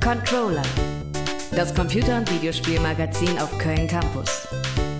Controller, das Computer- und Videospielmagazin auf Köln Campus.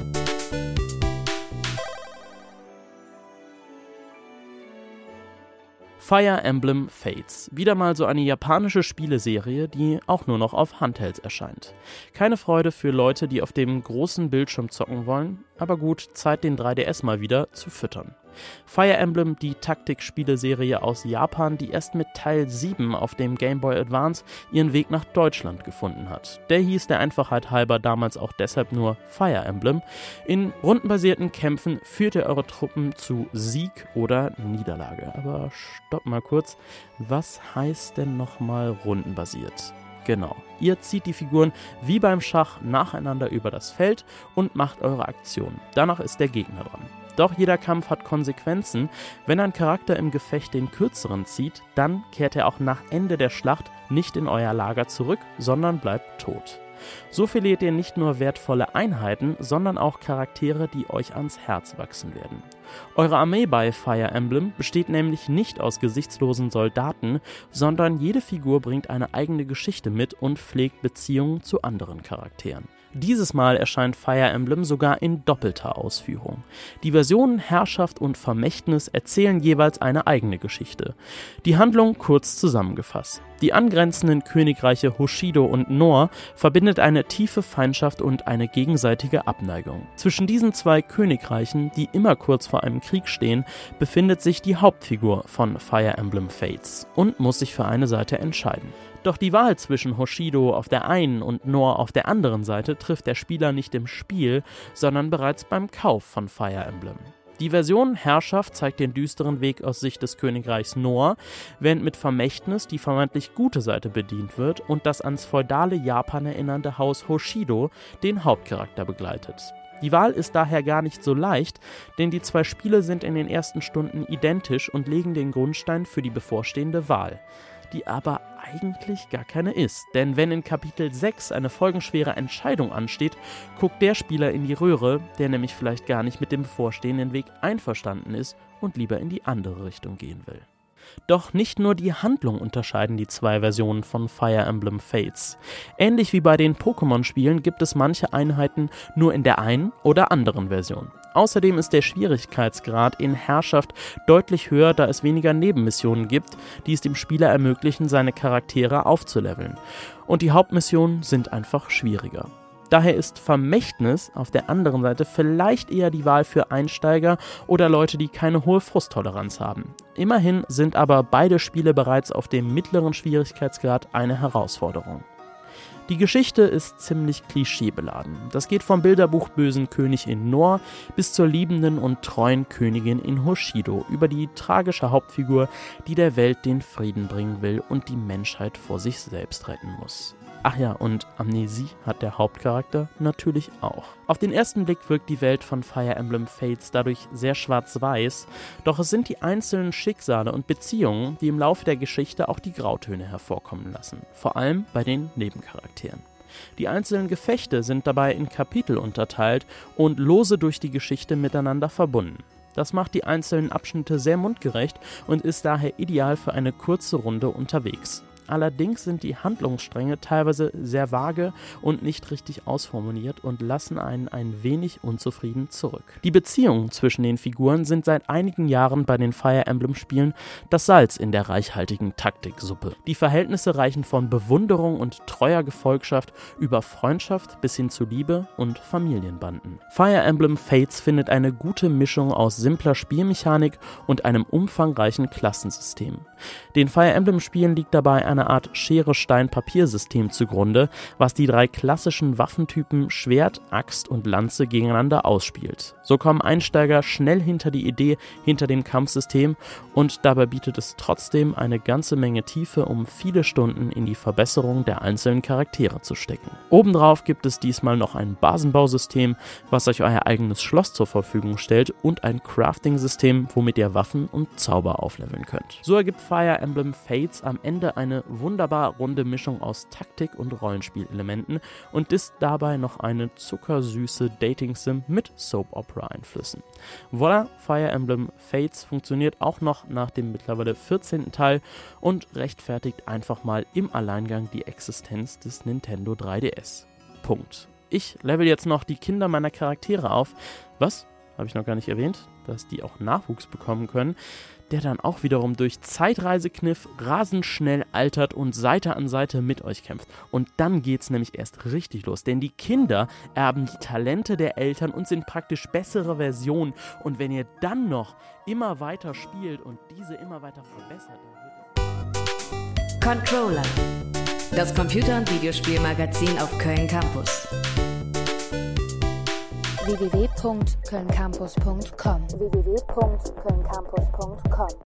Fire Emblem Fates. Wieder mal so eine japanische Spieleserie, die auch nur noch auf Handhelds erscheint. Keine Freude für Leute, die auf dem großen Bildschirm zocken wollen, aber gut, Zeit den 3DS mal wieder zu füttern. Fire Emblem, die Taktik-Spieleserie aus Japan, die erst mit Teil 7 auf dem Game Boy Advance ihren Weg nach Deutschland gefunden hat. Der hieß der Einfachheit halber damals auch deshalb nur Fire Emblem. In rundenbasierten Kämpfen führt ihr eure Truppen zu Sieg oder Niederlage. Aber stopp mal kurz, was heißt denn nochmal rundenbasiert? Genau, ihr zieht die Figuren wie beim Schach nacheinander über das Feld und macht eure Aktionen. Danach ist der Gegner dran. Doch jeder Kampf hat Konsequenzen. Wenn ein Charakter im Gefecht den kürzeren zieht, dann kehrt er auch nach Ende der Schlacht nicht in euer Lager zurück, sondern bleibt tot. So verliert ihr nicht nur wertvolle Einheiten, sondern auch Charaktere, die euch ans Herz wachsen werden. Eure Armee bei Fire Emblem besteht nämlich nicht aus gesichtslosen Soldaten, sondern jede Figur bringt eine eigene Geschichte mit und pflegt Beziehungen zu anderen Charakteren. Dieses Mal erscheint Fire Emblem sogar in doppelter Ausführung. Die Versionen Herrschaft und Vermächtnis erzählen jeweils eine eigene Geschichte. Die Handlung kurz zusammengefasst. Die angrenzenden Königreiche Hoshido und Nohr verbindet eine tiefe Feindschaft und eine gegenseitige Abneigung. Zwischen diesen zwei Königreichen, die immer kurz vor einem Krieg stehen, befindet sich die Hauptfigur von Fire Emblem Fates und muss sich für eine Seite entscheiden. Doch die Wahl zwischen Hoshido auf der einen und Nohr auf der anderen Seite trifft der Spieler nicht im Spiel, sondern bereits beim Kauf von Fire Emblem. Die Version Herrschaft zeigt den düsteren Weg aus Sicht des Königreichs Nohr, während mit Vermächtnis die vermeintlich gute Seite bedient wird und das ans feudale Japan erinnernde Haus Hoshido den Hauptcharakter begleitet. Die Wahl ist daher gar nicht so leicht, denn die zwei Spiele sind in den ersten Stunden identisch und legen den Grundstein für die bevorstehende Wahl, die aber eigentlich gar keine ist. Denn wenn in Kapitel 6 eine folgenschwere Entscheidung ansteht, guckt der Spieler in die Röhre, der nämlich vielleicht gar nicht mit dem bevorstehenden Weg einverstanden ist und lieber in die andere Richtung gehen will. Doch nicht nur die Handlung unterscheiden die zwei Versionen von Fire Emblem Fates. Ähnlich wie bei den Pokémon-Spielen gibt es manche Einheiten nur in der einen oder anderen Version. Außerdem ist der Schwierigkeitsgrad in Herrschaft deutlich höher, da es weniger Nebenmissionen gibt, die es dem Spieler ermöglichen, seine Charaktere aufzuleveln. Und die Hauptmissionen sind einfach schwieriger. Daher ist Vermächtnis auf der anderen Seite vielleicht eher die Wahl für Einsteiger oder Leute, die keine hohe Frusttoleranz haben. Immerhin sind aber beide Spiele bereits auf dem mittleren Schwierigkeitsgrad eine Herausforderung. Die Geschichte ist ziemlich klischeebeladen. Das geht vom bilderbuchbösen König in Nohr bis zur liebenden und treuen Königin in Hoshido über die tragische Hauptfigur, die der Welt den Frieden bringen will und die Menschheit vor sich selbst retten muss. Ach ja, und Amnesie hat der Hauptcharakter natürlich auch. Auf den ersten Blick wirkt die Welt von Fire Emblem Fates dadurch sehr schwarz-weiß, doch es sind die einzelnen Schicksale und Beziehungen, die im Laufe der Geschichte auch die Grautöne hervorkommen lassen, vor allem bei den Nebencharakteren. Die einzelnen Gefechte sind dabei in Kapitel unterteilt und lose durch die Geschichte miteinander verbunden. Das macht die einzelnen Abschnitte sehr mundgerecht und ist daher ideal für eine kurze Runde unterwegs. Allerdings sind die Handlungsstränge teilweise sehr vage und nicht richtig ausformuliert und lassen einen ein wenig unzufrieden zurück. Die Beziehungen zwischen den Figuren sind seit einigen Jahren bei den Fire Emblem Spielen das Salz in der reichhaltigen Taktiksuppe. Die Verhältnisse reichen von Bewunderung und treuer Gefolgschaft über Freundschaft bis hin zu Liebe und Familienbanden. Fire Emblem Fates findet eine gute Mischung aus simpler Spielmechanik und einem umfangreichen Klassensystem. Den Fire Emblem Spielen liegt dabei eine Art Schere-Stein-Papier-System zugrunde, was die drei klassischen Waffentypen Schwert, Axt und Lanze gegeneinander ausspielt. So kommen Einsteiger schnell hinter die Idee hinter dem Kampfsystem und dabei bietet es trotzdem eine ganze Menge Tiefe, um viele Stunden in die Verbesserung der einzelnen Charaktere zu stecken. Obendrauf gibt es diesmal noch ein Basenbausystem, was euch euer eigenes Schloss zur Verfügung stellt und ein Crafting-System, womit ihr Waffen und Zauber aufleveln könnt. So ergibt Fire Emblem Fates am Ende eine wunderbar runde Mischung aus Taktik- und Rollenspielelementen und ist dabei noch eine zuckersüße Dating-Sim mit Soap-Opera-Einflüssen. Voilà, Fire Emblem Fates funktioniert auch noch nach dem mittlerweile 14. Teil und rechtfertigt einfach mal im Alleingang die Existenz des Nintendo 3DS. Punkt. Ich level jetzt noch die Kinder meiner Charaktere auf. Was? Habe ich noch gar nicht erwähnt, dass die auch Nachwuchs bekommen können, der dann auch wiederum durch Zeitreisekniff rasend schnell altert und Seite an Seite mit euch kämpft. Und dann geht's nämlich erst richtig los, denn die Kinder erben die Talente der Eltern und sind praktisch bessere Versionen. Und wenn ihr dann noch immer weiter spielt und diese immer weiter verbessert, dann wird es... Controller, das Computer- und Videospielmagazin auf Köln Campus. www.kölncampus.com